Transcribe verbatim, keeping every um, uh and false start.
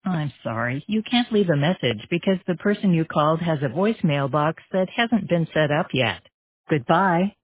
I'm sorry, you can't leave a message because the person you called has a voicemail box that hasn't been set up yet. Goodbye.